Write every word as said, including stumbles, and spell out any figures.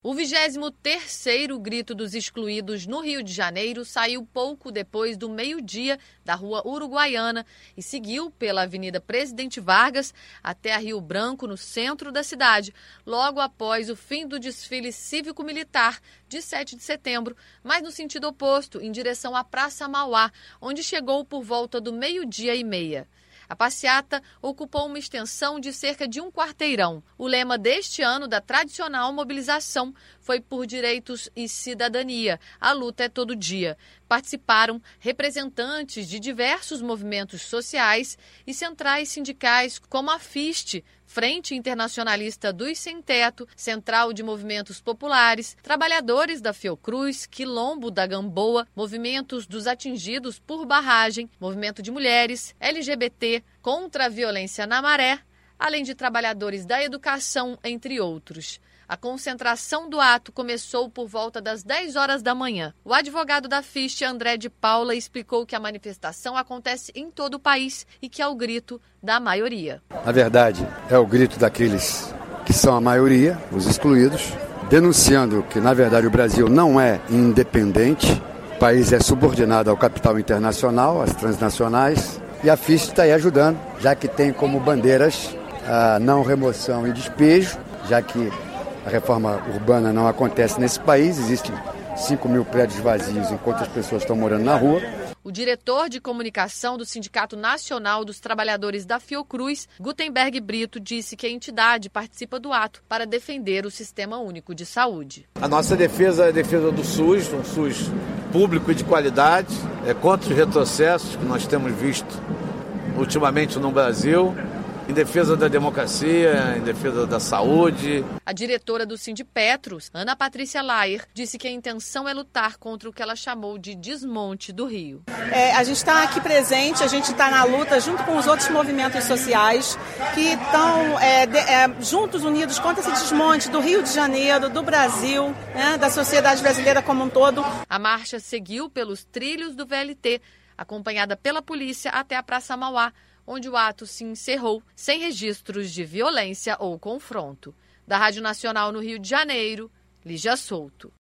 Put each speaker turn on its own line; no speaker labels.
O vigésimo terceiro Grito dos Excluídos no Rio de Janeiro saiu pouco depois do meio-dia da Rua Uruguaiana e seguiu pela Avenida Presidente Vargas até a Rio Branco, no centro da cidade, logo após o fim do desfile cívico-militar de sete de setembro, mas no sentido oposto, em direção à Praça Mauá, onde chegou por volta do meio-dia e meia. A passeata ocupou uma extensão de cerca de um quarteirão. O lema deste ano da tradicional mobilização foi por direitos e cidadania. A luta é todo dia. Participaram representantes de diversos movimentos sociais e centrais sindicais, como a FIST, Frente Internacionalista dos Sem Teto, Central de Movimentos Populares, trabalhadores da Fiocruz, Quilombo da Gamboa, movimentos dos atingidos por barragem, movimento de mulheres, L G B T, contra a violência na Maré, além de trabalhadores da educação, entre outros. A concentração do ato começou por volta das dez horas da manhã. O advogado da FIST, André de Paula, explicou que a manifestação acontece em todo o país e que é o grito da maioria.
Na verdade, é o grito daqueles que são a maioria, os excluídos, denunciando que, na verdade, o Brasil não é independente, o país é subordinado ao capital internacional, às transnacionais, e a FIST está aí ajudando, já que tem como bandeiras a não remoção e despejo, já que a reforma urbana não acontece nesse país, existem cinco mil prédios vazios enquanto as pessoas estão morando na rua.
O diretor de comunicação do Sindicato Nacional dos Trabalhadores da Fiocruz, Gutenberg Brito, disse que a entidade participa do ato para defender o Sistema Único de Saúde.
A nossa defesa é a defesa do SUS, um SUS público e de qualidade, é contra os retrocessos que nós temos visto ultimamente no Brasil, em defesa da democracia, em defesa da saúde.
A diretora do Sindipetro, Ana Patrícia Laer, disse que a intenção é lutar contra o que ela chamou de desmonte do Rio.
É, a gente está aqui presente, a gente está na luta junto com os outros movimentos sociais que estão é, é, juntos, unidos contra esse desmonte do Rio de Janeiro, do Brasil, né, da sociedade brasileira como um todo.
A marcha seguiu pelos trilhos do V L T, acompanhada pela polícia até a Praça Mauá, onde o ato se encerrou sem registros de violência ou confronto. Da Rádio Nacional no Rio de Janeiro, Lígia Souto.